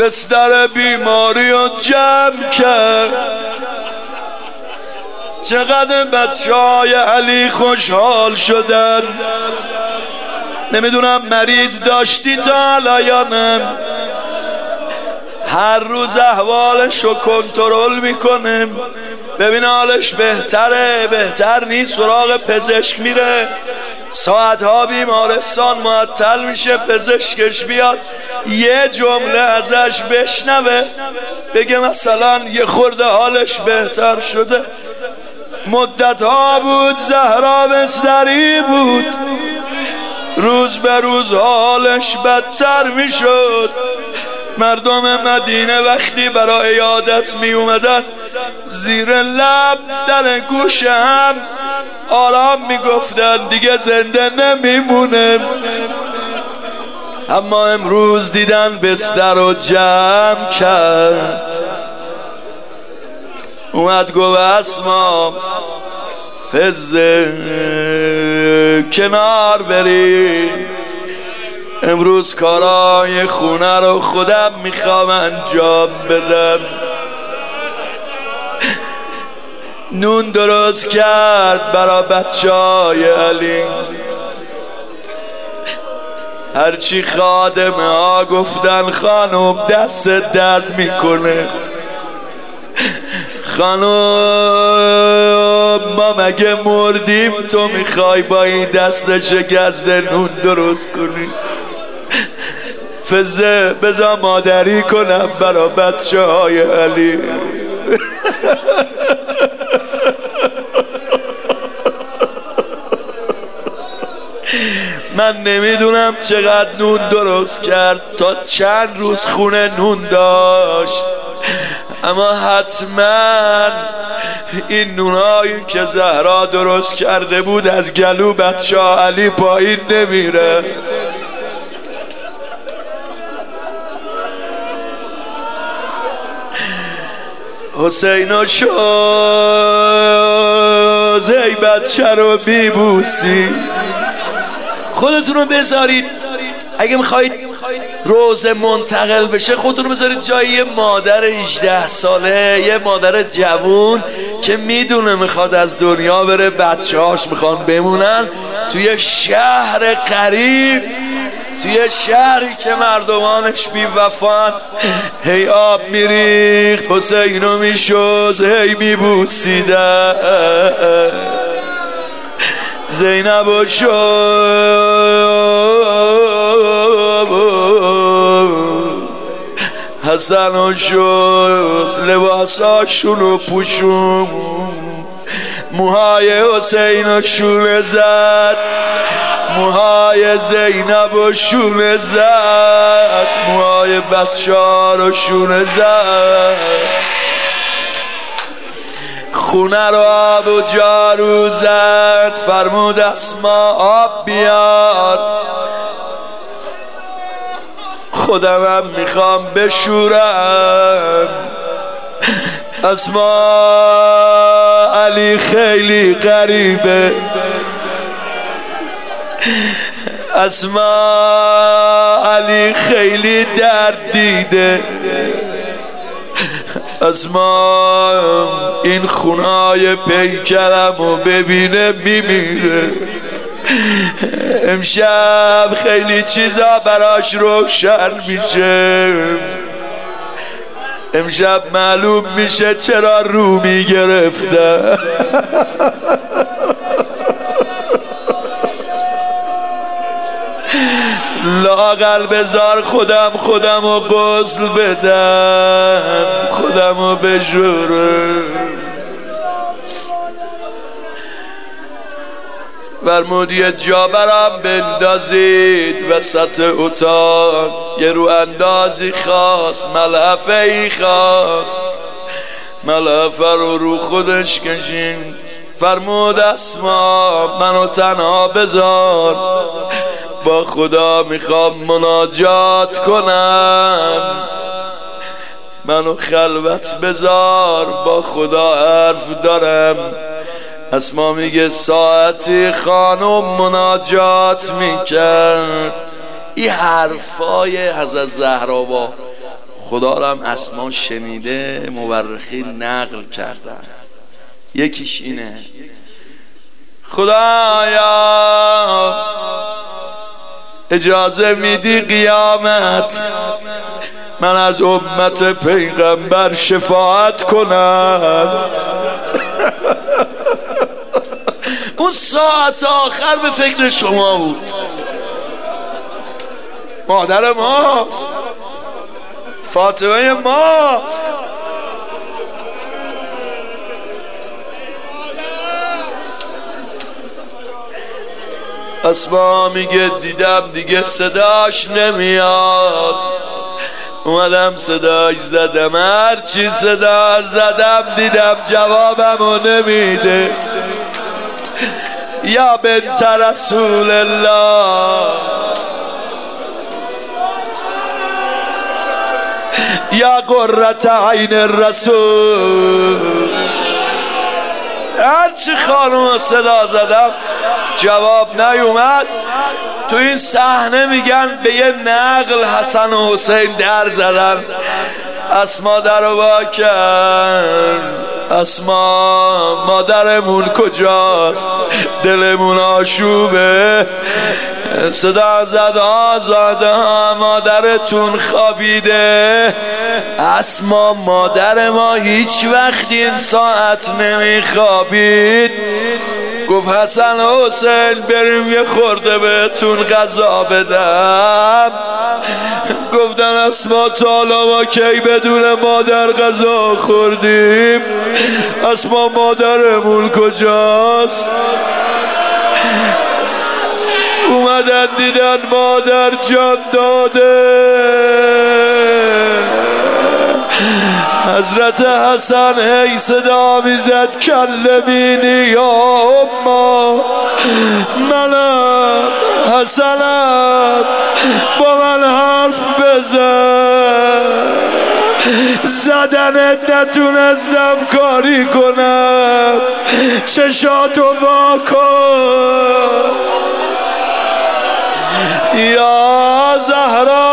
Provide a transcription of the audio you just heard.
بستر بیماری و جمع کرد. چقدر بچه‌های علی خوشحال شدن. نمیدونم مریض داشتی تا الان یا نه. هر روز احوالش رو کنترل میکنه، ببین حالش بهتره بهتر نیست، سراغ پزشک میره، ساعتها بیمارستان معطل میشه، پزشکش بیاد یه جمله ازش بشنوه بگه مثلا یه خورده حالش بهتر شده. مدتها بود زهرا بستری بود، روز به روز حالش بدتر میشد. مردم مدینه وقتی برای عیادت می اومدن زیر لب در گوش هم آرام می گفتن دیگه زنده نمیمونه. اما امروز دیدن بستر رو جمع کرد، اومد گفت اسما فزه کنار بری، امروز کارای خونه رو خودم میخوام انجام بدم. نون درست کرد برا بچه‌های علی، هرچی خادمه ها گفتن خانم دست درد میکنه، خانم ما مگه مردیم تو میخوای با این دست شکسته نون درست کنی؟ فزه بذار مادری کنم برا بچه‌های علی. من نمیدونم چقدر نون درست کرد، تا چند روز خونه نون داشت، اما حتما این نونایی که زهرا درست کرده بود از گلو بچه علی پایین نمیره. حسین و شوز ای بچه رو بیبوسی. خودتون رو بذارید اگه میخواید روزه منتقل بشه، خودتون رو بذارید جای یه مادر 18 ساله، یه مادر جوون که میدونه میخواد از دنیا بره، بچه هاش میخوان بمونن توی شهر قریب، توی شهری که مردمانش بی وفان. هی آب میریخت، حسینو میشوز، هی میبوسیده، زینب و شوز، حسن و شوز، لباساشونو پوشون، موهای حسین و شونه زد، موهای زینب و شونه زد، موهای بچه ها رو شونه زد، خونه رو آب و جارو زد، فرمود اسما آب بیار، خودمم میخوام بشورم. اسما علی خیلی غریبه، اسما علی خیلی درد دیده، اسما این خونای پیکرم رو ببینه میمیره. امشب خیلی چیزا براش روشن میشه، امشب معلوم میشه چرا رو میگرفته. لااقل بذار خودم رو غسل بدم، خودم رو بجورم. فرمود یه جا برام بندازید وسط اتاق، یه رو اندازی خواست، ملحفه ای خواست، ملحفه رو خودش کشین. فرمود اسما منو تنها بذار، با خدا میخوام مناجات کنم، منو خلوت بذار، با خدا حرف دارم. اسما میگه ساعتی خانم مناجات میکرد. این حرفای حضرت زهرا با خدا را هم اسما شنیده، مورخین نقل کردن. یکیش اینه: خدایا اجازه میدی قیامت من از امت پیغمبر شفاعت کنم؟ اون ساعت آخر به فکر شما بود. مادر ماست، فاطمه ماست. اسما میگه دیدم دیگه صداش نمیاد، اومدم صداش زدم، هرچی صدا زدم دیدم جوابمو نمیده. یا بنت رسول الله، یا قرة عین الرسول. هرچی خانوم صدا زدم جواب نیومد. تو این صحنه میگن به یه نقل حسن و حسین در زدن. اسما در رو با کرد: اسما مادرمون کجاست؟ دلمون آشوبه. صدا زد: آزاده مادرتون خوابیده. اسما مادر ما هیچ وقت این ساعت نمیخوابید. گفت حسن و حسین بریم یه خورده بهتون غذا بدم. گفتن اسما تا حالا ما کی بدون مادر غذا خوردیم؟ اسما مادرمون کجاست؟ اومدن دیدن مادر جان داده. حضرت حسن هی صدا میزد: کلمینی یا اما، منم حسنم، با من حرف بزن. زدنت نتونستم کاری کنم، چشاتو وا کن. یا زهرا